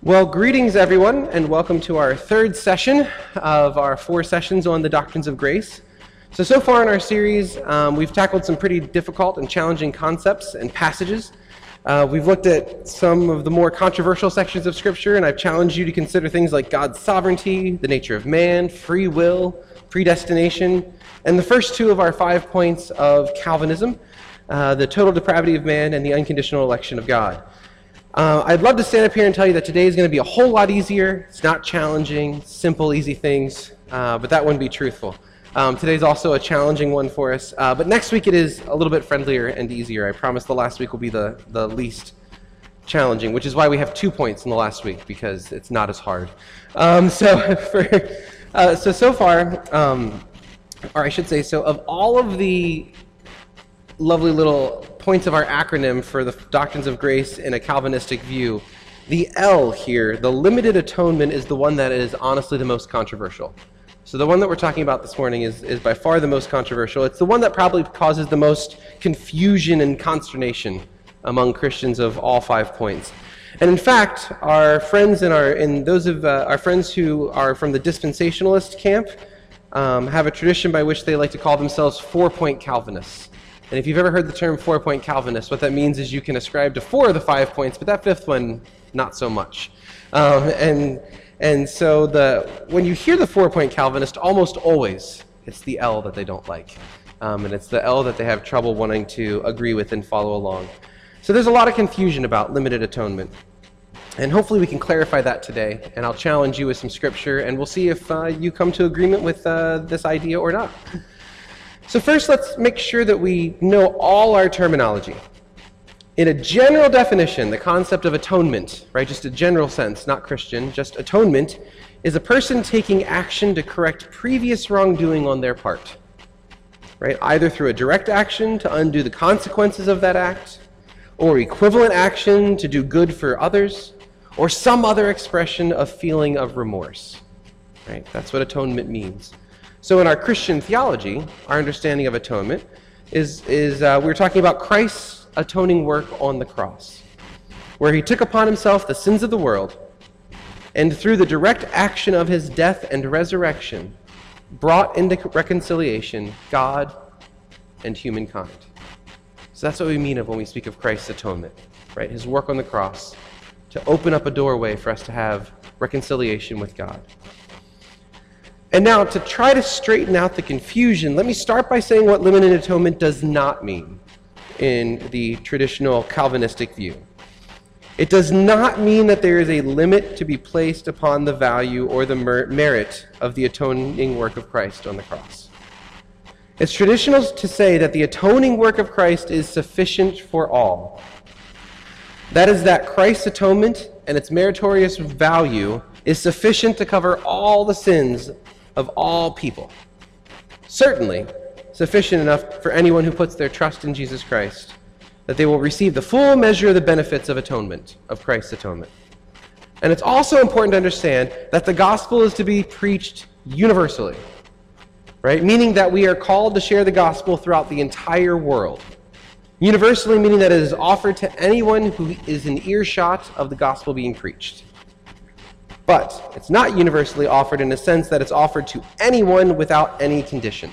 Well, greetings everyone, and welcome to our third session of our 4 sessions on the doctrines of grace. So far in our series, we've tackled some pretty difficult and challenging concepts and passages. We've looked at some of the more controversial sections of Scripture, and I've challenged you to consider things like God's sovereignty, the nature of man, free will, predestination, and the first 2 of our 5 points of Calvinism, the total depravity of man and the unconditional election of God. I'd love to stand up here and tell you that today is going to be a whole lot easier. It's not challenging, simple, easy things, but that wouldn't be truthful. Today's also a challenging one for us, but next week it is a little bit friendlier and easier. I promise the last week will be the least challenging, which is why we have 2 points in the last week, because it's not as hard. So far, or I should say, so of all of the lovely little points of our acronym for the doctrines of grace in a Calvinistic view, the L here, the limited atonement, is the one that is honestly the most controversial. So the one that we're talking about this morning is by far the most controversial. It's the one that probably causes the most confusion and consternation among Christians of all 5 points. And in fact, our friends our friends who are from the dispensationalist camp have a tradition by which they like to call themselves 4-point Calvinists. And if you've ever heard the term 4-point Calvinist, what that means is you can ascribe to 4 of the 5 points, but that 5th one, not so much. And so when you hear the 4-point Calvinist, almost always it's the L that they don't like. And it's the L that they have trouble wanting to agree with and follow along. So there's a lot of confusion about limited atonement. And hopefully we can clarify that today. And I'll challenge you with some scripture, and we'll see if you come to agreement with this idea or not. So first, let's make sure that we know all our terminology. In a general definition, the concept of atonement, right, just a general sense, not Christian, just atonement, is a person taking action to correct previous wrongdoing on their part, right, either through a direct action to undo the consequences of that act, or equivalent action to do good for others, or some other expression of feeling of remorse, right? That's what atonement means. So in our Christian theology, our understanding of atonement is we're talking about Christ's atoning work on the cross, where he took upon himself the sins of the world, and through the direct action of his death and resurrection, brought into reconciliation God and humankind. So that's what we mean when we speak of Christ's atonement, right? His work on the cross to open up a doorway for us to have reconciliation with God. And now, to try to straighten out the confusion, let me start by saying what limited atonement does not mean in the traditional Calvinistic view. It does not mean that there is a limit to be placed upon the value or the merit of the atoning work of Christ on the cross. It's traditional to say that the atoning work of Christ is sufficient for all. That is, that Christ's atonement and its meritorious value is sufficient to cover all the sins of all people. Certainly sufficient enough for anyone who puts their trust in Jesus Christ, that they will receive the full measure of the benefits of atonement, of Christ's atonement. And it's also important to understand that the gospel is to be preached universally, right? Meaning that we are called to share the gospel throughout the entire world. Universally meaning that it is offered to anyone who is in earshot of the gospel being preached. But it's not universally offered in a sense that it's offered to anyone without any condition,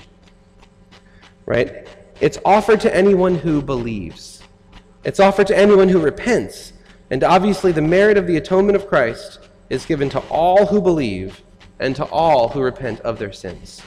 right? It's offered to anyone who believes. It's offered to anyone who repents. And obviously the merit of the atonement of Christ is given to all who believe and to all who repent of their sins,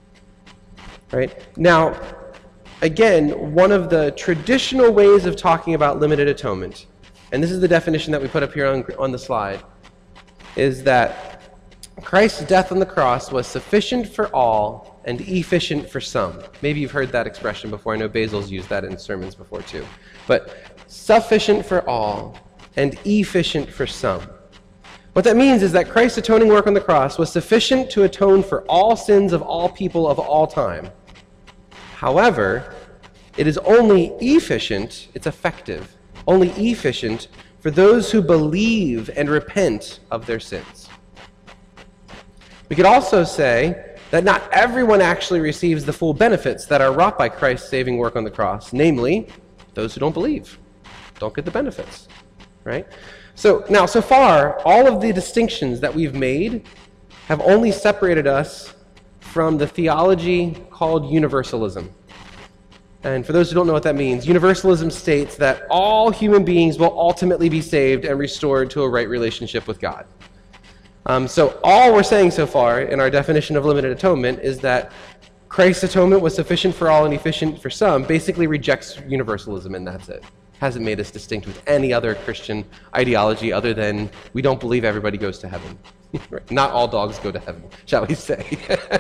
right? Now, again, one of the traditional ways of talking about limited atonement, and this is the definition that we put up here on the slide, is that Christ's death on the cross was sufficient for all and efficient for some. Maybe you've heard that expression before. I know Basil's used that in sermons before too. But sufficient for all and efficient for some. What that means is that Christ's atoning work on the cross was sufficient to atone for all sins of all people of all time. However, it is only efficient, it's effective, only efficient for those who believe and repent of their sins. We could also say that not everyone actually receives the full benefits that are wrought by Christ's saving work on the cross, namely, those who don't believe, don't get the benefits, right? So now, so far, all of the distinctions that we've made have only separated us from the theology called universalism. And for those who don't know what that means, universalism states that all human beings will ultimately be saved and restored to a right relationship with God. So all we're saying so far in our definition of limited atonement is that Christ's atonement was sufficient for all and efficient for some, basically rejects universalism, and that's it. Hasn't made us distinct with any other Christian ideology other than we don't believe everybody goes to heaven. Not all dogs go to heaven, shall we say.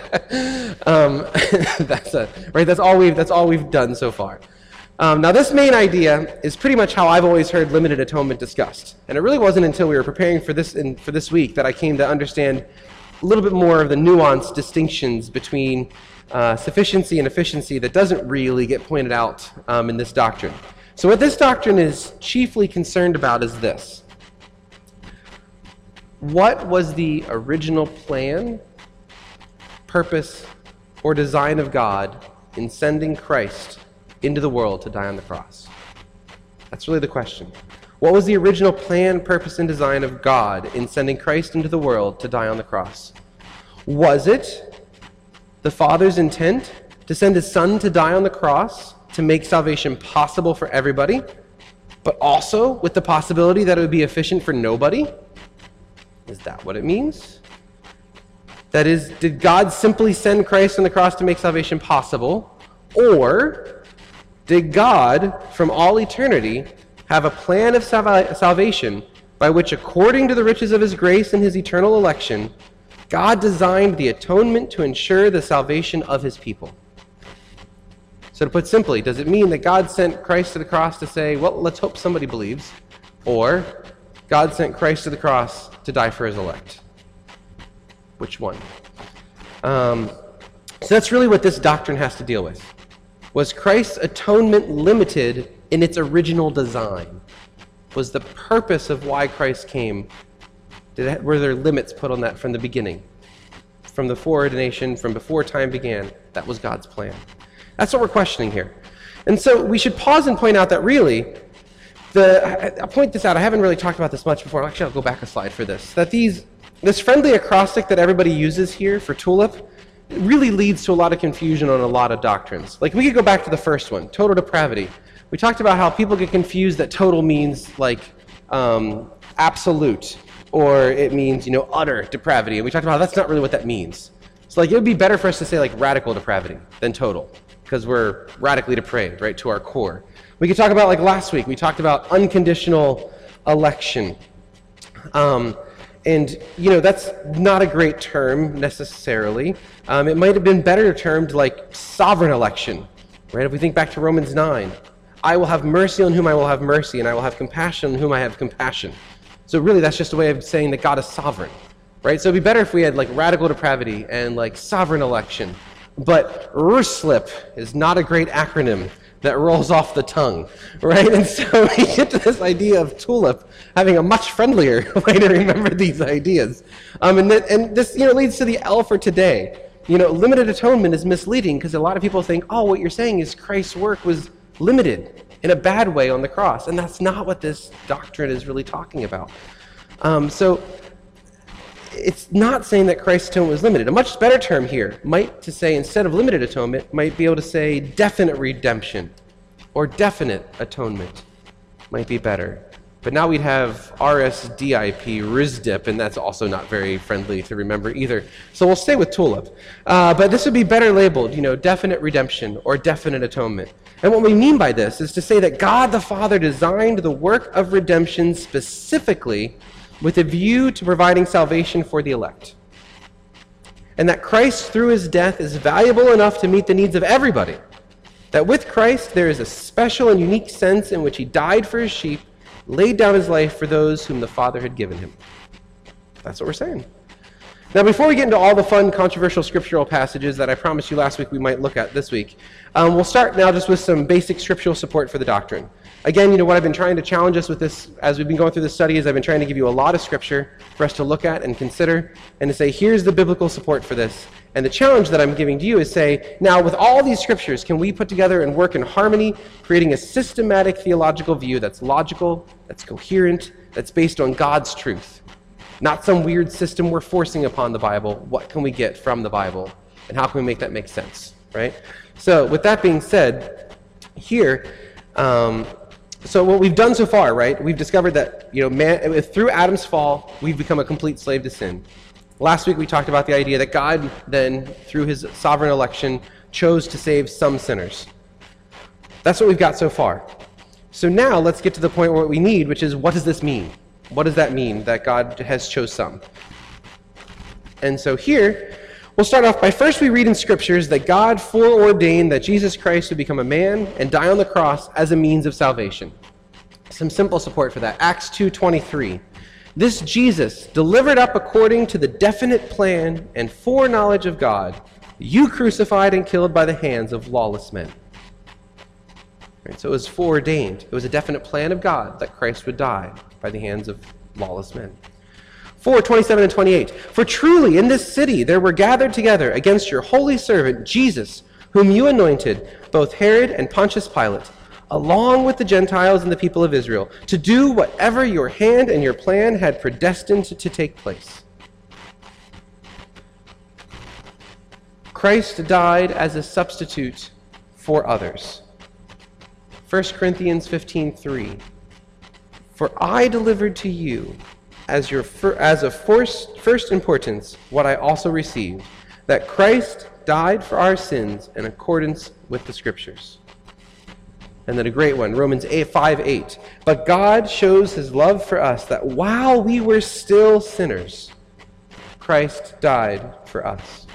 That's all we've done so far. Now this main idea is pretty much how I've always heard limited atonement discussed. And it really wasn't until we were preparing for this week that I came to understand a little bit more of the nuanced distinctions between sufficiency and efficiency that doesn't really get pointed out in this doctrine. So what this doctrine is chiefly concerned about is this. What was the original plan, purpose, or design of God in sending Christ into the world to die on the cross? That's really the question. What was the original plan, purpose, and design of God in sending Christ into the world to die on the cross? Was it the Father's intent to send His Son to die on the cross to make salvation possible for everybody, but also with the possibility that it would be efficient for nobody? Is that what it means? That is, did God simply send Christ on the cross to make salvation possible? Or did God, from all eternity, have a plan of salvation by which, according to the riches of His grace and His eternal election, God designed the atonement to ensure the salvation of His people? So to put simply, does it mean that God sent Christ to the cross to say, well, let's hope somebody believes? Or God sent Christ to the cross to die for His elect? Which one? So that's really what this doctrine has to deal with. Was Christ's atonement limited in its original design? Was the purpose of why Christ came, were there limits put on that from the beginning? From the foreordination, from before time began, that was God's plan. That's what we're questioning here. And so we should pause and point out that really, I'll point this out, I haven't really talked about this much before, actually I'll go back a slide for this, that this friendly acrostic that everybody uses here for TULIP really leads to a lot of confusion on a lot of doctrines. Like we could go back to the first one, total depravity. We talked about how people get confused that total means like absolute, or it means, utter depravity. And we talked about how that's not really what that means. So like it would be better for us to say like radical depravity than total, because we're radically depraved, right, to our core. We could talk about, like last week, we talked about unconditional election. And, that's not a great term necessarily. It might have been better termed like sovereign election, right? If we think back to Romans 9, I will have mercy on whom I will have mercy, and I will have compassion on whom I have compassion. So really, that's just a way of saying that God is sovereign, right? So it'd be better if we had like radical depravity and like sovereign election. But RSLIP is not a great acronym that rolls off the tongue, right? And so we get to this idea of TULIP having a much friendlier way to remember these ideas. And this leads to the L for today. Limited atonement is misleading because a lot of people think, oh, what you're saying is Christ's work was limited in a bad way on the cross. And that's not what this doctrine is really talking about. So it's not saying that Christ's atonement was limited. A much better term here might to say, instead of limited atonement, might be able to say definite redemption or definite atonement might be better. But now we'd have RSDIP, RISDIP, and that's also not very friendly to remember either. So we'll stay with TULIP. But this would be better labeled, definite redemption or definite atonement. And what we mean by this is to say that God the Father designed the work of redemption specifically with a view to providing salvation for the elect. And that Christ, through His death, is valuable enough to meet the needs of everybody. That with Christ, there is a special and unique sense in which He died for His sheep, laid down His life for those whom the Father had given Him. That's what we're saying. Now, before we get into all the fun, controversial scriptural passages that I promised you last week we might look at this week, we'll start now just with some basic scriptural support for the doctrine. Again, what I've been trying to challenge us with this, as we've been going through this study, is I've been trying to give you a lot of scripture for us to look at and consider, and to say, here's the biblical support for this. And the challenge that I'm giving to you is say, now with all these scriptures, can we put together and work in harmony, creating a systematic theological view that's logical, that's coherent, that's based on God's truth, not some weird system we're forcing upon the Bible. What can we get from the Bible, and how can we make that make sense, right? So with that being said, here, so what we've done so far, right, we've discovered that, through Adam's fall, we've become a complete slave to sin. Last week we talked about the idea that God then, through his sovereign election, chose to save some sinners. That's what we've got so far. So now let's get to the point where we need, which is, what does this mean? What does that mean, that God has chose some? And so here, we'll start off by first we read in scriptures that God foreordained that Jesus Christ would become a man and die on the cross as a means of salvation. Some simple support for that. Acts 2:23. This Jesus, delivered up according to the definite plan and foreknowledge of God, you crucified and killed by the hands of lawless men. Right, so it was foreordained. It was a definite plan of God that Christ would die by the hands of lawless men. 4:27 and 28. For truly in this city there were gathered together against your holy servant Jesus, whom you anointed, both Herod and Pontius Pilate, along with the Gentiles and the people of Israel, to do whatever your hand and your plan had predestined to take place. Christ died as a substitute for others. 1 Corinthians 15:3. For I delivered to you as of first importance what I also received, that Christ died for our sins in accordance with the Scriptures. And then a great one, Romans 5:8. But God shows his love for us, that while we were still sinners, Christ died for us.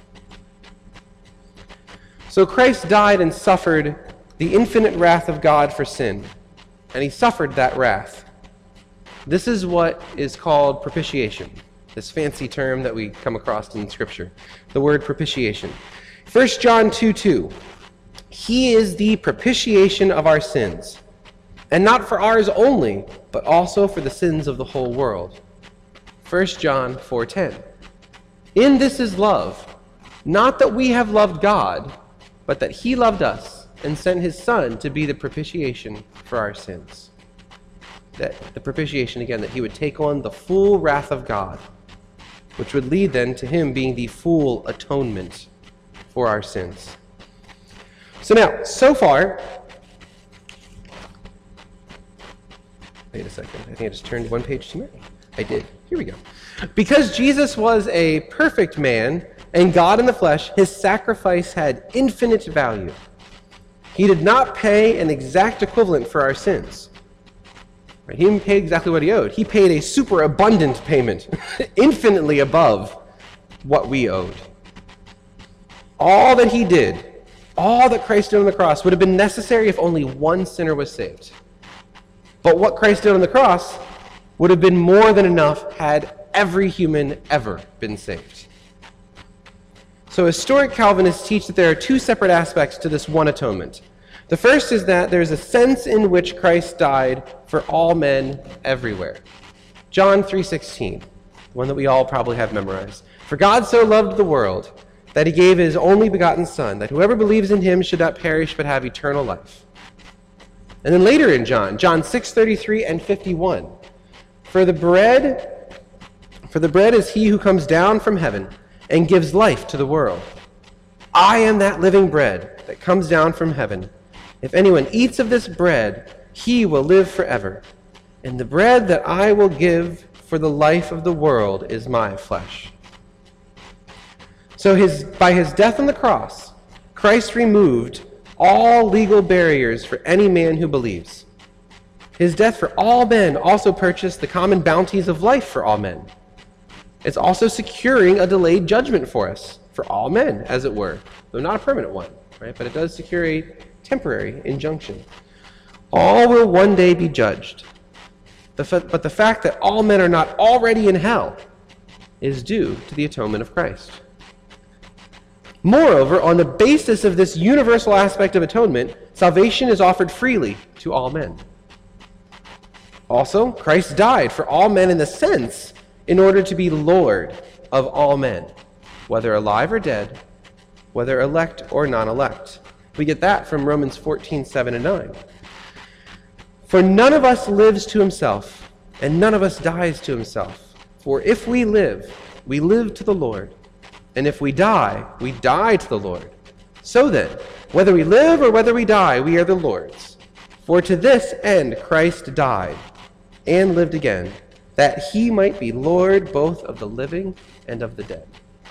So Christ died and suffered the infinite wrath of God for sin, and he suffered that wrath. This is what is called propitiation, this fancy term that we come across in Scripture, the word propitiation. 1 John 2:2. He is the propitiation of our sins, and not for ours only, but also for the sins of the whole world. 1 John 4:10. In this is love, not that we have loved God, but that he loved us and sent his Son to be the propitiation for our sins. That the propitiation, again, that he would take on the full wrath of God, which would lead then to him being the full atonement for our sins. So now, so far, wait a second, I think I just turned one page too many. I did. Here we go. Because Jesus was a perfect man and God in the flesh, his sacrifice had infinite value. He did not pay an exact equivalent for our sins. Right? He didn't pay exactly what he owed. He paid a super abundant payment, infinitely above what we owed. All that he did, all that Christ did on the cross would have been necessary if only one sinner was saved. But what Christ did on the cross would have been more than enough had every human ever been saved. So historic Calvinists teach that there are two separate aspects to this one atonement. The first is that there's a sense in which Christ died for all men everywhere. John 3:16, one that we all probably have memorized. For God so loved the world that he gave his only begotten Son, that whoever believes in him should not perish but have eternal life. And then later in John 6:33 and 51, For the bread is he who comes down from heaven and gives life to the world. I am that living bread that comes down from heaven. If anyone eats of this bread, he will live forever. And the bread that I will give for the life of the world is my flesh. So by his death on the cross, Christ removed all legal barriers for any man who believes. His death for all men also purchased the common bounties of life for all men. It's also securing a delayed judgment for us, for all men, as it were, though not a permanent one, right? But it does secure a temporary injunction. All will one day be judged. But the fact that all men are not already in hell is due to the atonement of Christ. Moreover, on the basis of this universal aspect of atonement, salvation is offered freely to all men. Also, Christ died for all men in the sense in order to be Lord of all men, whether alive or dead, whether elect or non-elect. We get that from Romans 14:7 and 9. For none of us lives to himself, and none of us dies to himself. For if we live to the Lord, and if we die to the Lord. So then, whether we live or whether we die, we are the Lord's. For to this end Christ died and lived again, that he might be Lord both of the living and of the dead.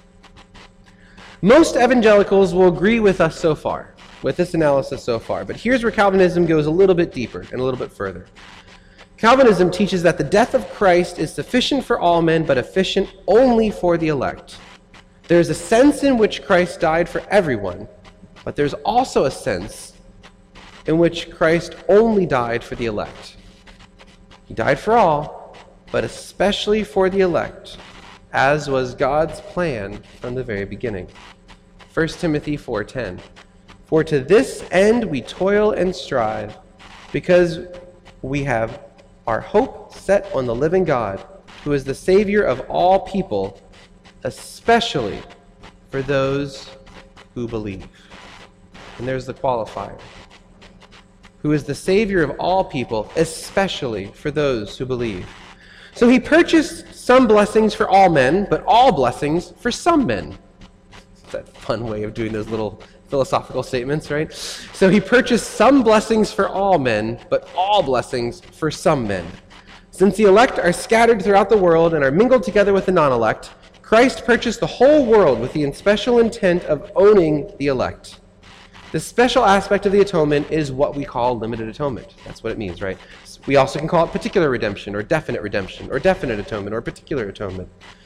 Most evangelicals will agree with us so far, with this analysis so far, but here's where Calvinism goes a little bit deeper and a little bit further. Calvinism teaches that the death of Christ is sufficient for all men, but efficient only for the elect. There's a sense in which Christ died for everyone, but there's also a sense in which Christ only died for the elect. He died for all, but especially for the elect, as was God's plan from the very beginning. 1 Timothy 4:10. For to this end we toil and strive, because we have our hope set on the living God, who is the Savior of all people, especially for those who believe. And there's the qualifier. Who is the Savior of all people, especially for those who believe. So he purchased some blessings for all men, but all blessings for some men. It's that fun way of doing those little philosophical statements, right? So he purchased some blessings for all men, but all blessings for some men. Since the elect are scattered throughout the world and are mingled together with the non-elect, Christ purchased the whole world with the special intent of owning the elect. The special aspect of the atonement is what we call limited atonement. That's what it means, right? We also can call it particular redemption, or definite atonement, or particular atonement.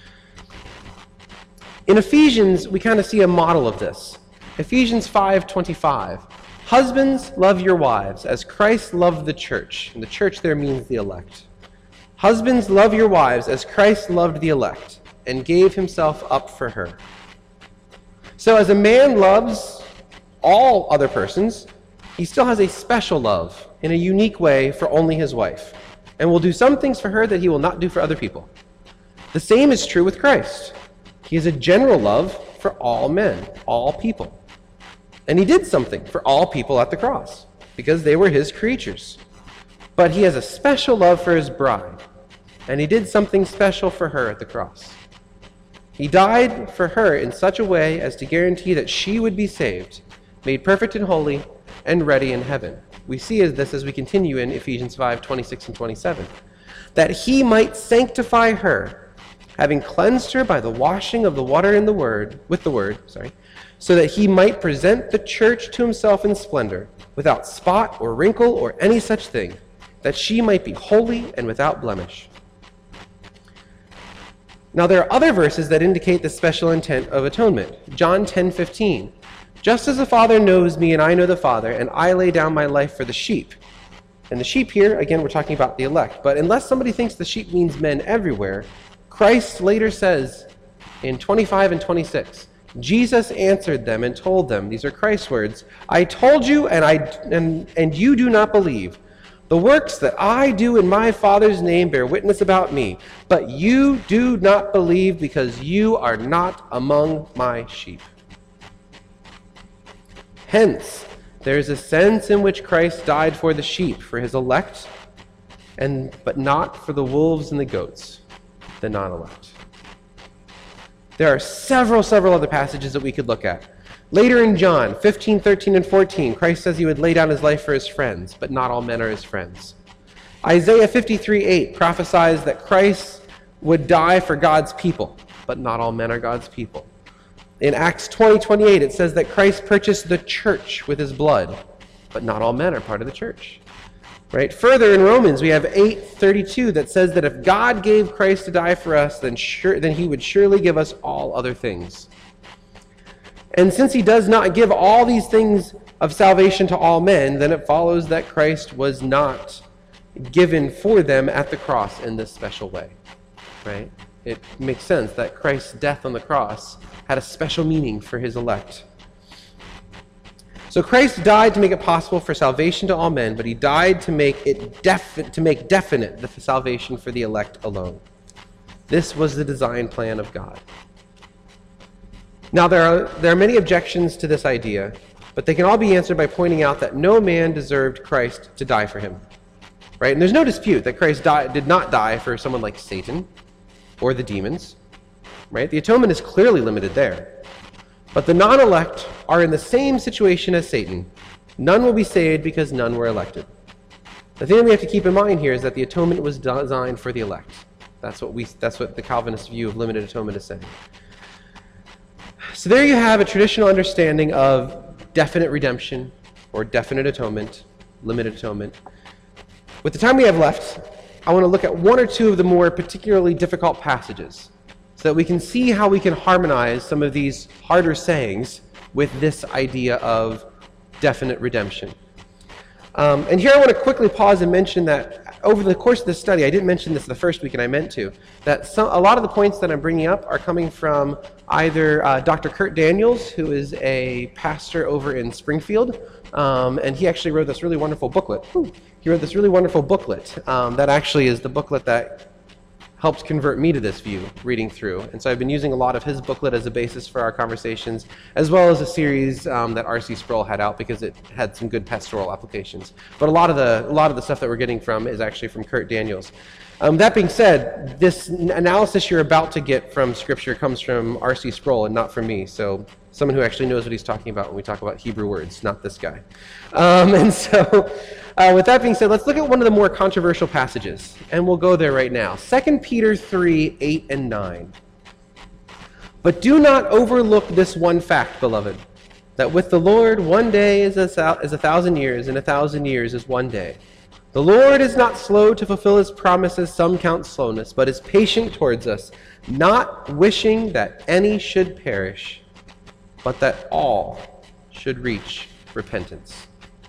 In Ephesians, we kind of see a model of this. Ephesians 5:25. Husbands, love your wives, as Christ loved the church. And the church there means the elect. Husbands, love your wives, as Christ loved the elect, and gave himself up for her. So as a man loves all other persons, he still has a special love in a unique way for only his wife, and will do some things for her that he will not do for other people. The same is true with Christ. He has a general love for all men, all people. And he did something for all people at the cross, because they were his creatures. But he has a special love for his bride, and he did something special for her at the cross. He died for her in such a way as to guarantee that she would be saved, made perfect and holy, and ready in heaven. We see this as we continue in Ephesians 5:26 and 27. That he might sanctify her, having cleansed her by the washing of the water in the word, so that he might present the church to himself in splendor, without spot or wrinkle or any such thing, that she might be holy and without blemish. Now there are other verses that indicate the special intent of atonement. John 10:15. Just as the Father knows me and I know the Father, and I lay down my life for the sheep. And the sheep here, again, we're talking about the elect. But unless somebody thinks the sheep means men everywhere, Christ later says in 25 and 26, Jesus answered them and told them, these are Christ's words, I told you and you do not believe. The works that I do in my Father's name bear witness about me, but you do not believe because you are not among my sheep. Hence, there is a sense in which Christ died for the sheep, for his elect, but not for the wolves and the goats, the non-elect. There are several other passages that we could look at. Later in John 15, 13, and 14, Christ says he would lay down his life for his friends, but not all men are his friends. Isaiah 53:8 prophesies that Christ would die for God's people, but not all men are God's people. In Acts 20:28, it says that Christ purchased the church with his blood, but not all men are part of the church. Right? Further in Romans, we have 8:32 that says that if God gave Christ to die for us, then he would surely give us all other things. And since he does not give all these things of salvation to all men, then it follows that Christ was not given for them at the cross in this special way. Right? It makes sense that Christ's death on the cross had a special meaning for his elect. So Christ died to make it possible for salvation to all men, but he died to make definite the salvation for the elect alone. This was the design plan of God. Now there are many objections to this idea, but they can all be answered by pointing out that no man deserved Christ to die for him. right? And there's no dispute that Christ did not die for someone like Satan or the demons, right? The atonement is clearly limited there. But the non-elect are in the same situation as Satan. None will be saved because none were elected. The thing that we have to keep in mind here is that the atonement was designed for the elect. That's what the Calvinist view of limited atonement is saying. So there you have a traditional understanding of definite redemption or definite atonement, limited atonement. With the time we have left, I want to look at one or two of the more particularly difficult passages so that we can see how we can harmonize some of these harder sayings with this idea of definite redemption. And here I want to quickly pause and mention that over the course of this study, I didn't mention this the first week and I meant to, that a lot of the points that I'm bringing up are coming from either Dr. Kurt Daniels, who is a pastor over in Springfield, and he actually wrote this really wonderful booklet. He wrote this really wonderful booklet that actually is the booklet that helped convert me to this view, reading through. And so I've been using a lot of his booklet as a basis for our conversations, as well as a series that R.C. Sproul had out because it had some good pastoral applications. But a lot of the stuff that we're getting from is actually from Kurt Daniels. That being said, this analysis you're about to get from Scripture comes from R.C. Sproul and not from me. So someone who actually knows what he's talking about when we talk about Hebrew words, not this guy. And so with that being said, let's look at one of the more controversial passages, and we'll go there right now. 2 Peter 3, 8 and 9. But do not overlook this one fact, beloved, that with the Lord 1 day is 1,000 years, and 1,000 years is 1 day. The Lord is not slow to fulfill his promises, some count slowness, but is patient towards us, not wishing that any should perish, but that all should reach repentance.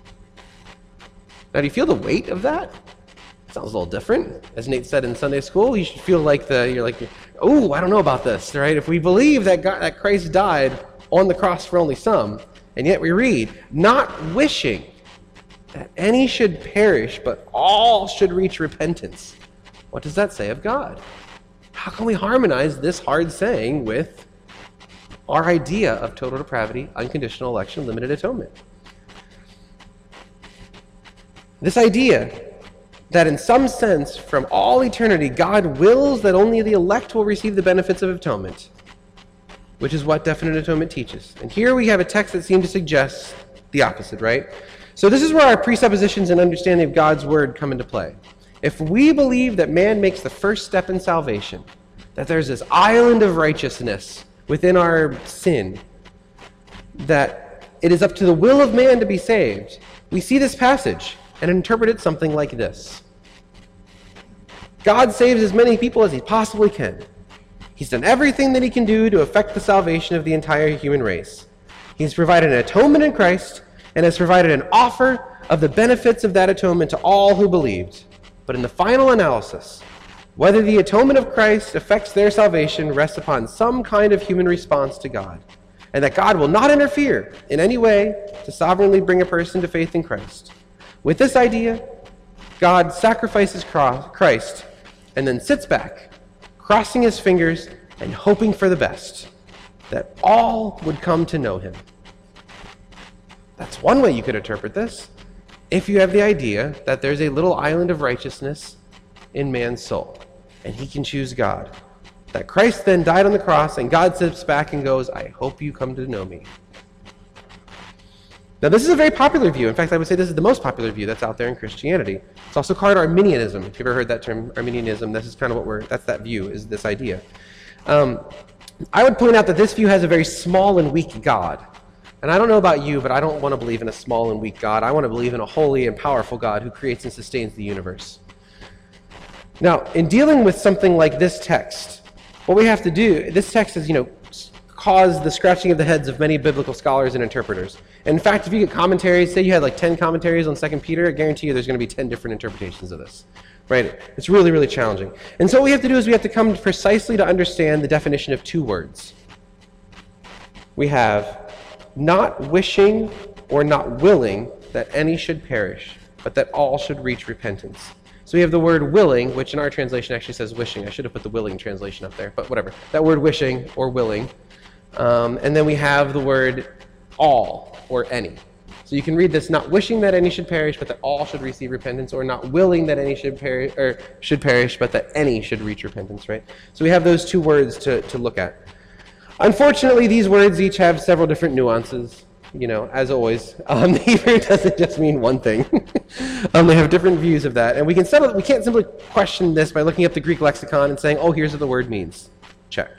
Now, do you feel the weight of that? Sounds a little different. As Nate said in Sunday school, you should feel like you're like, oh, I don't know about this, right? If we believe that Christ died on the cross for only some, and yet we read, not wishing that any should perish, but all should reach repentance. What does that say of God? How can we harmonize this hard saying with our idea of total depravity, unconditional election, limited atonement? This idea that in some sense, from all eternity, God wills that only the elect will receive the benefits of atonement, which is what definite atonement teaches. And here we have a text that seems to suggest the opposite, right? So this is where our presuppositions and understanding of God's word come into play. If we believe that man makes the first step in salvation, that there's this island of righteousness within our sin, that it is up to the will of man to be saved, we see this passage and interpret it something like this. God saves as many people as he possibly can. He's done everything that he can do to effect the salvation of the entire human race. He's provided an atonement in Christ and has provided an offer of the benefits of that atonement to all who believed. But in the final analysis, whether the atonement of Christ affects their salvation rests upon some kind of human response to God, and that God will not interfere in any way to sovereignly bring a person to faith in Christ. With this idea, God sacrifices Christ and then sits back, crossing his fingers and hoping for the best, that all would come to know him. That's one way you could interpret this, if you have the idea that there's a little island of righteousness in man's soul, and he can choose God. That Christ then died on the cross, and God sits back and goes, I hope you come to know me. Now, this is a very popular view. In fact, I would say this is the most popular view that's out there in Christianity. It's also called Arminianism. If you've ever heard that term, Arminianism, this is kind of that's that view, is this idea. I would point out that this view has a very small and weak God. And I don't know about you, but I don't want to believe in a small and weak God. I want to believe in a holy and powerful God who creates and sustains the universe. Now, in dealing with something like this text, what we have to do, this text has, caused the scratching of the heads of many biblical scholars and interpreters. And in fact, if you get commentaries, say you had like 10 commentaries on 2 Peter, I guarantee you there's going to be 10 different interpretations of this. Right? It's really, really challenging. And so what we have to do is we have to come precisely to understand the definition of two words. We have not wishing or not willing that any should perish, but that all should reach repentance. So we have the word willing, which in our translation actually says wishing. I should have put the willing translation up there, but whatever. That word wishing or willing. And then we have the word all or any. So you can read this, not wishing that any should perish, but that all should receive repentance, or not willing that any should perish, but that any should reach repentance, right? So we have those two words to look at. Unfortunately, these words each have several different nuances. As always, the Hebrew doesn't just mean one thing. They have different views of that, and we can't simply question this by looking up the Greek lexicon and saying, "Oh, here's what the word means." Check.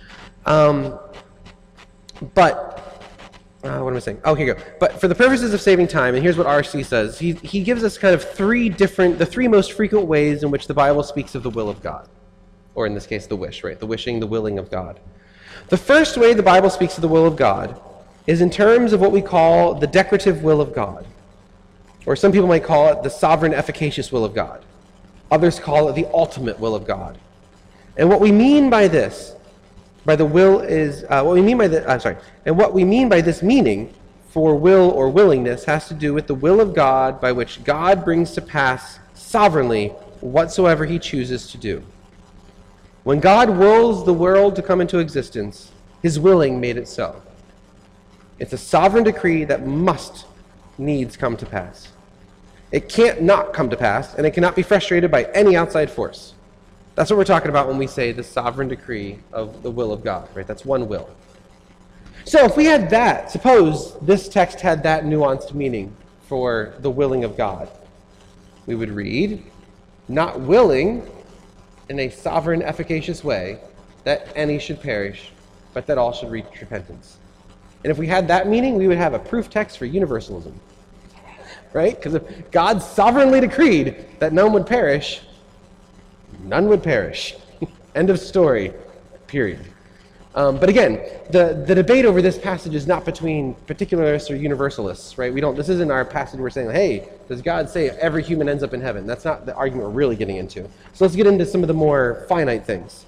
What am I saying? Oh, here you go. But for the purposes of saving time, and here's what R.C. says, he gives us kind of the three most frequent ways in which the Bible speaks of the will of God, or in this case, the wish, right? The wishing, the willing of God. The first way the Bible speaks of the will of God is in terms of what we call the decretive will of God. Or some people might call it the sovereign efficacious will of God. Others call it the ultimate will of God. And what we mean by this, and what we mean by this meaning for will or willingness has to do with the will of God by which God brings to pass sovereignly whatsoever he chooses to do. When God wills the world to come into existence, his willing made it so. It's a sovereign decree that must needs come to pass. It can't not come to pass, and it cannot be frustrated by any outside force. That's what we're talking about when we say the sovereign decree of the will of God, right? That's one will. So if we had that, suppose this text had that nuanced meaning for the willing of God, we would read, not willing in a sovereign, efficacious way that any should perish, but that all should reach repentance. And if we had that meaning, we would have a proof text for universalism, right? Because if God sovereignly decreed that none would perish, none would perish. End of story, period. But again, the debate over this passage is not between particularists or universalists, right? This isn't our passage where we're saying, hey, does God say every human ends up in heaven? That's not the argument we're really getting into. So let's get into some of the more finite things.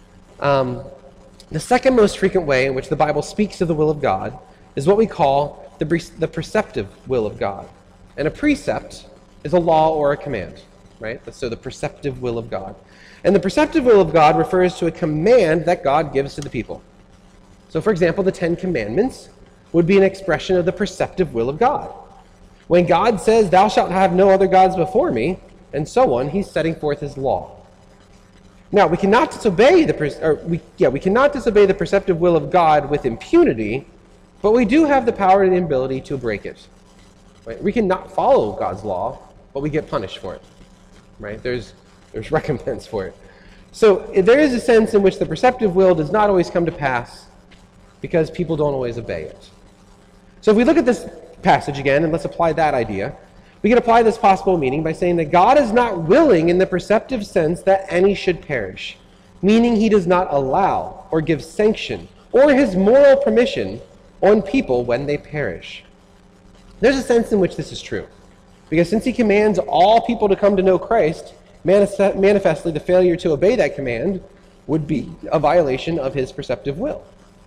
The second most frequent way in which the Bible speaks of the will of God is what we call the preceptive will of God. And a precept is a law or a command, right? So the preceptive will of God. And the preceptive will of God refers to a command that God gives to the people. So for example, the Ten Commandments would be an expression of the preceptive will of God. When God says, "Thou shalt have no other gods before me," and so on, he's setting forth his law. Now, we cannot disobey the preceptive will of God with impunity, but we do have the power and the ability to break it. Right? We cannot follow God's law, but we get punished for it. Right? There's recompense for it. So there is a sense in which the preceptive will does not always come to pass because people don't always obey it. So if we look at this passage again, and let's apply that idea, we can apply this possible meaning by saying that God is not willing in the preceptive sense that any should perish, meaning he does not allow or give sanction or his moral permission on people when they perish. There's a sense in which this is true, because since he commands all people to come to know Christ, manifestly the failure to obey that command would be a violation of his preceptive will.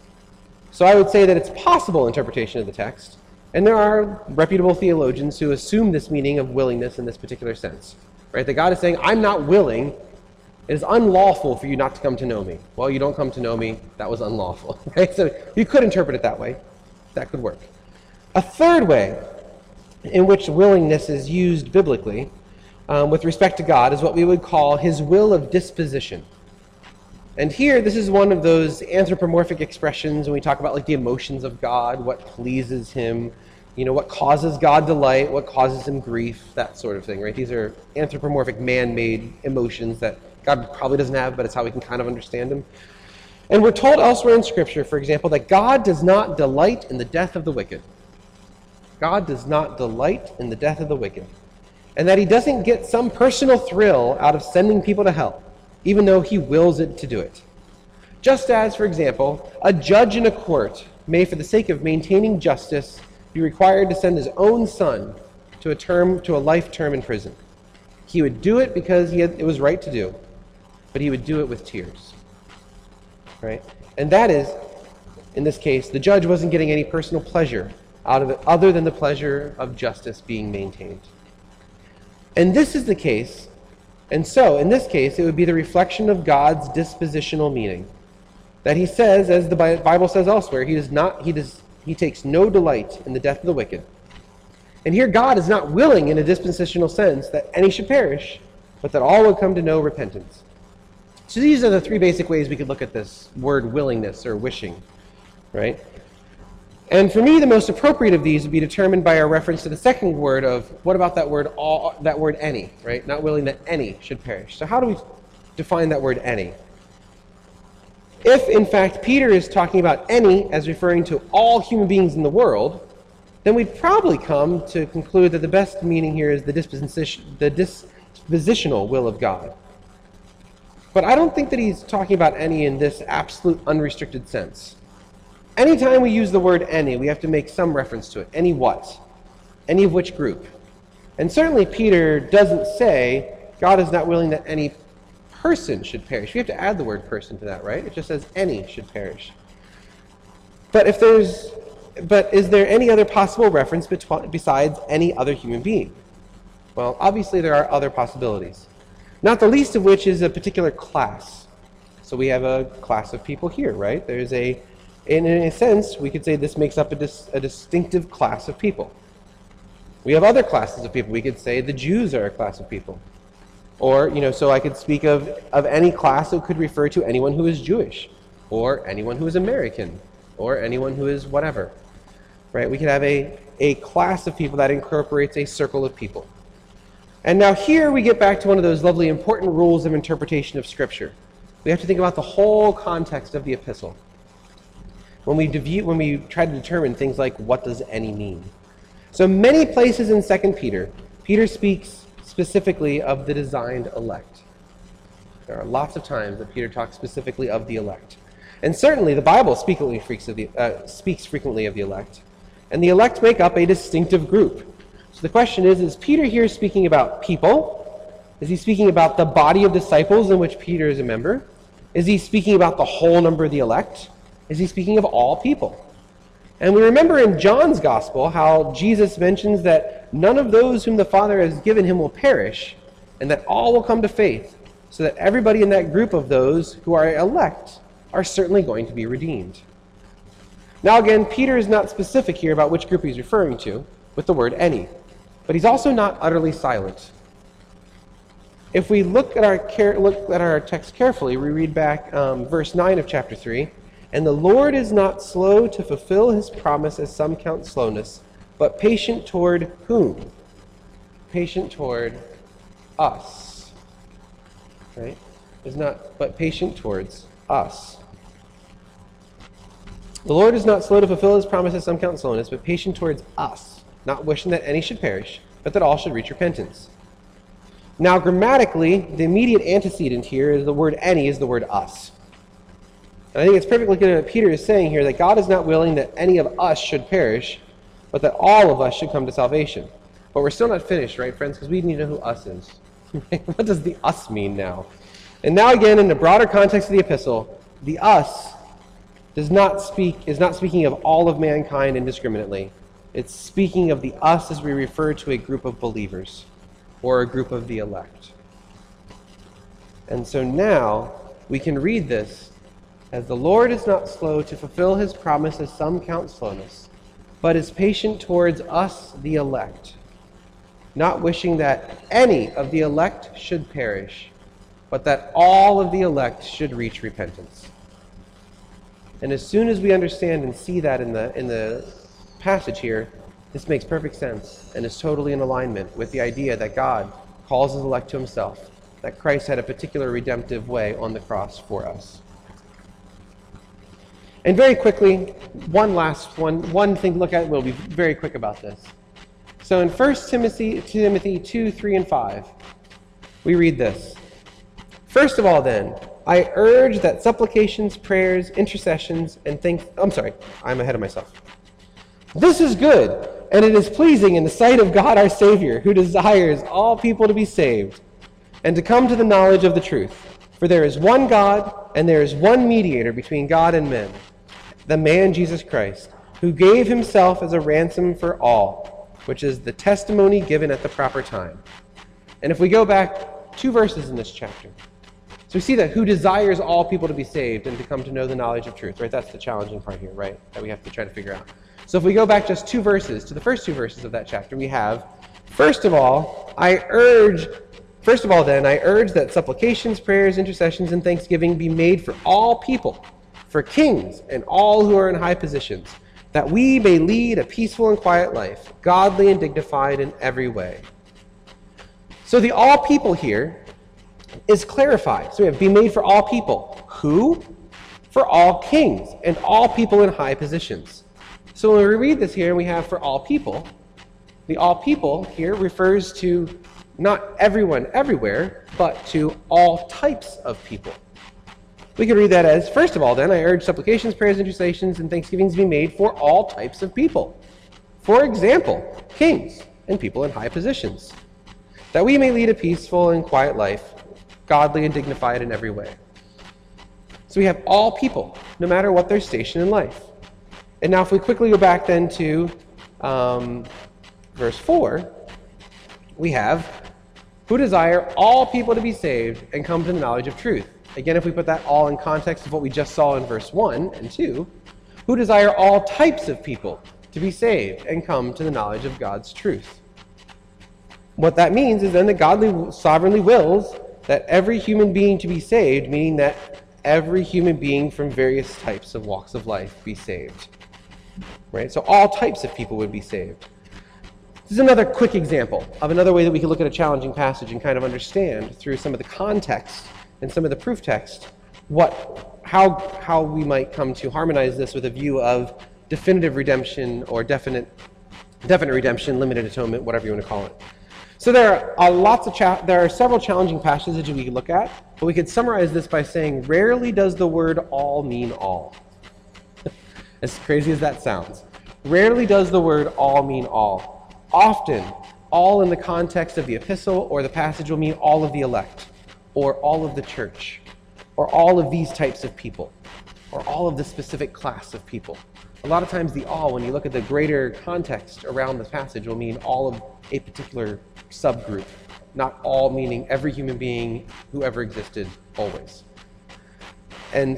So I would say that it's possible interpretation of the text, and there are reputable theologians who assume this meaning of willingness in this particular sense. Right? That God is saying, I'm not willing. It is unlawful for you not to come to know me. Well, you don't come to know me. That was unlawful. Right? So you could interpret it that way. That could work. A third way in which willingness is used biblically with respect to God is what we would call his will of disposition. And here, this is one of those anthropomorphic expressions when we talk about like the emotions of God, what pleases him, what causes God delight, what causes him grief, that sort of thing, right? These are anthropomorphic man-made emotions that God probably doesn't have, but it's how we can kind of understand him. And we're told elsewhere in Scripture, for example, that God does not delight in the death of the wicked. God does not delight in the death of the wicked. And that he doesn't get some personal thrill out of sending people to hell, even though he wills it to do it. Just as, for example, a judge in a court may, for the sake of maintaining justice, be required to send his own son to a life term in prison. He would do it because it was right to do, but he would do it with tears. Right? And that is, in this case, the judge wasn't getting any personal pleasure out of it other than the pleasure of justice being maintained. And this is the case. And so, in this case, it would be the reflection of God's dispositional meaning. That he says, as the Bible says elsewhere, he takes no delight in the death of the wicked, And here God is not willing in a dispensational sense that any should perish, but that all would come to know repentance. So these are the three basic ways we could look at this word willingness or wishing, right? And for me, the most appropriate of these would be determined by our reference to the second word of, what about that word all, that word any, right? Not willing that any should perish. So how do we define that word any? If, in fact, Peter is talking about any as referring to all human beings in the world, then we'd probably come to conclude that the best meaning here is the dispositional will of God. But I don't think that he's talking about any in this absolute unrestricted sense. Anytime we use the word any, we have to make some reference to it. Any what? Any of which group? And certainly Peter doesn't say God is not willing that any person should perish. We have to add the word person to that, right? It just says any should perish. But is there any other possible reference besides any other human being? Well, obviously there are other possibilities. Not the least of which is a particular class. So we have a class of people here, right? There's in a sense, we could say this makes up a distinctive class of people. We have other classes of people. We could say the Jews are a class of people. Or, so I could speak of any class that could refer to anyone who is Jewish, or anyone who is American, or anyone who is whatever. Right? We could have a class of people that incorporates a circle of people. And now here we get back to one of those lovely important rules of interpretation of Scripture. We have to think about the whole context of the epistle. When we try to determine things like, what does any mean? So many places in 2 Peter, Peter speaks specifically of the designed elect. There are lots of times that Peter talks specifically of the elect. And certainly the Bible speaks frequently of the elect. And the elect make up a distinctive group. So the question is Peter here speaking about people? Is he speaking about the body of disciples in which Peter is a member? Is he speaking about the whole number of the elect? Is he speaking of all people? And we remember in John's Gospel how Jesus mentions that none of those whom the Father has given him will perish, and that all will come to faith, so that everybody in that group of those who are elect are certainly going to be redeemed. Now again, Peter is not specific here about which group he's referring to with the word any, but he's also not utterly silent. If we look at our text carefully, we read back verse 9 of chapter 3, "And the Lord is not slow to fulfill his promise, as some count slowness, but patient toward whom? Patient toward us." Right? Is not, but patient towards us. The Lord is not slow to fulfill his promise, as some count slowness, but patient towards us, not wishing that any should perish, but that all should reach repentance. Now, grammatically, the immediate antecedent here is the word any is the word us. And I think it's perfectly clear that Peter is saying here that God is not willing that any of us should perish, but that all of us should come to salvation. But we're still not finished, right, friends? Because we need to know who us is. What does the us mean now? And now again, in the broader context of the epistle, the us is not speaking of all of mankind indiscriminately. It's speaking of the us as we refer to a group of believers or a group of the elect. And so now we can read this as the Lord is not slow to fulfill his promise, as some count slowness, but is patient towards us, the elect, not wishing that any of the elect should perish, but that all of the elect should reach repentance. And as soon as we understand and see that in the passage here, this makes perfect sense and is totally in alignment with the idea that God calls his elect to himself, that Christ had a particular redemptive way on the cross for us. And very quickly, one thing to look at, we'll be very quick about this. So in 1 Timothy 2, 3, and 5, we read this. "First of all then, I urge that supplications, prayers, intercessions, and I'm ahead of myself. This is good, and it is pleasing in the sight of God our Savior, who desires all people to be saved and to come to the knowledge of the truth. For there is one God, and there is one mediator between God and men, the man Jesus Christ, who gave himself as a ransom for all, which is the testimony given at the proper time." And if we go back 2 verses in this chapter, So we see that who desires all people to be saved and to come to know the knowledge of truth, right? That's the challenging part here, right? That we have to try to figure out. So if we go back just 2 verses to the first 2 verses of that chapter, we have, first of all, I urge that supplications, prayers, intercessions, and thanksgiving be made for all people, for kings and all who are in high positions, that we may lead a peaceful and quiet life, godly and dignified in every way. So the all people here is clarified. So we have be made for all people. Who? For all kings and all people in high positions. So when we read this here and we have for all people, the all people here refers to not everyone everywhere, but to all types of people. We can read that as, first of all, then, I urge supplications, prayers, intercessions, and thanksgivings to be made for all types of people. For example, kings and people in high positions, that we may lead a peaceful and quiet life, godly and dignified in every way. So we have all people, no matter what their station in life. And now if we quickly go back then to verse 4, we have, who desire all people to be saved and come to the knowledge of truth. Again, if we put that all in context of what we just saw in verse 1 and 2, who desire all types of people to be saved and come to the knowledge of God's truth. What that means is then that God sovereignly wills that every human being to be saved, meaning that every human being from various types of walks of life be saved. Right? So all types of people would be saved. This is another quick example of another way that we can look at a challenging passage and kind of understand through some of the context and some of the proof text how we might come to harmonize this with a view of definitive redemption or definite redemption, limited atonement, whatever you want to call it. So there are several challenging passages we could look at, but we could summarize this by saying, rarely does the word all mean all. As crazy as that sounds. Rarely does the word all mean all. Often, all in the context of the epistle or the passage will mean all of the elect, or all of the church, or all of these types of people, or all of the specific class of people. A lot of times the all, when you look at the greater context around the passage, will mean all of a particular subgroup, not all meaning every human being who ever existed always. And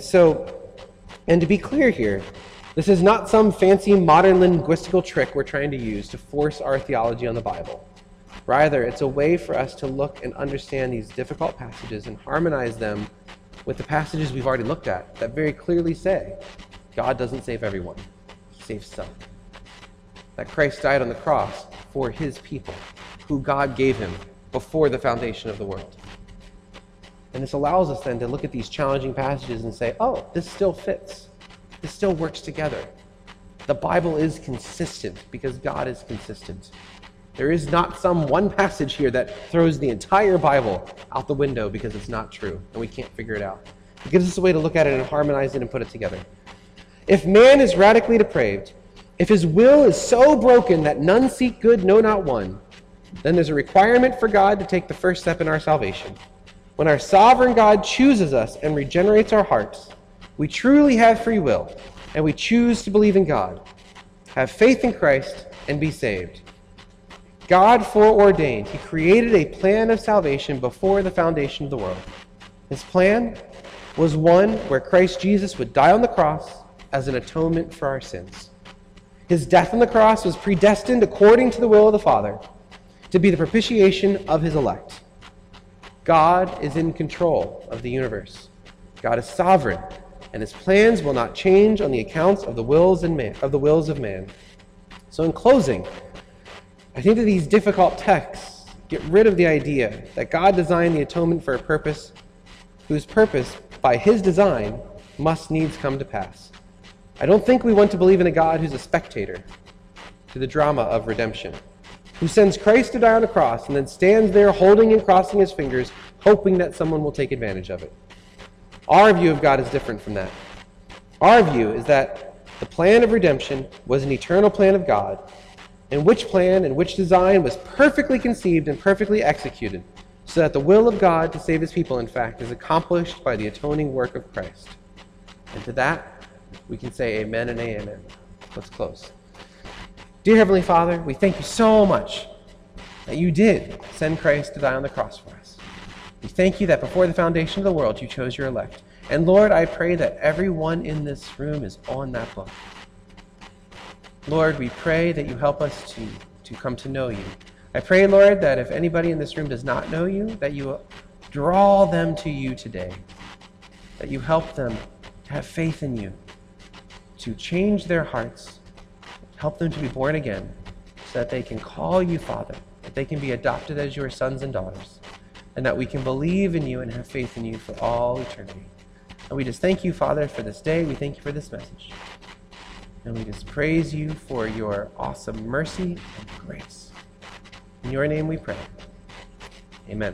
to be clear here, this is not some fancy modern linguistical trick we're trying to use to force our theology on the Bible. Rather, it's a way for us to look and understand these difficult passages and harmonize them with the passages we've already looked at that very clearly say God doesn't save everyone, He saves some. That Christ died on the cross for His people, who God gave Him before the foundation of the world. And this allows us then to look at these challenging passages and say, oh, this still fits. This still works together. The Bible is consistent because God is consistent. There is not some one passage here that throws the entire Bible out the window because it's not true and we can't figure it out. It gives us a way to look at it and harmonize it and put it together. If man is radically depraved, if his will is so broken that none seek good, no, not one, then there's a requirement for God to take the first step in our salvation. When our sovereign God chooses us and regenerates our hearts, we truly have free will, and we choose to believe in God, have faith in Christ, and be saved. God foreordained. He created a plan of salvation before the foundation of the world. His plan was one where Christ Jesus would die on the cross as an atonement for our sins. His death on the cross was predestined according to the will of the Father to be the propitiation of His elect. God is in control of the universe. God is sovereign, and His plans will not change on the accounts of the wills of man. So in closing, I think that these difficult texts get rid of the idea that God designed the atonement for a purpose whose purpose, by His design, must needs come to pass. I don't think we want to believe in a God who's a spectator to the drama of redemption, who sends Christ to die on a cross and then stands there holding and crossing His fingers, hoping that someone will take advantage of it. Our view of God is different from that. Our view is that the plan of redemption was an eternal plan of God, in which plan and which design was perfectly conceived and perfectly executed, so that the will of God to save His people, in fact, is accomplished by the atoning work of Christ. And to that, we can say amen and amen. Let's close. Dear Heavenly Father, we thank You so much that You did send Christ to die on the cross for us. We thank you that before the foundation of the world, you chose your elect. And Lord, I pray that everyone in this room is on that book. Lord, we pray that you help us to come to know you. I pray, Lord, that if anybody in this room does not know you, that you draw them to you today, that you help them to have faith in you, to change their hearts, help them to be born again, so that they can call you Father, that they can be adopted as your sons and daughters, and that we can believe in you and have faith in you for all eternity. And we just thank you, Father, for this day. We thank you for this message. And we just praise you for your awesome mercy and grace. In your name we pray. Amen.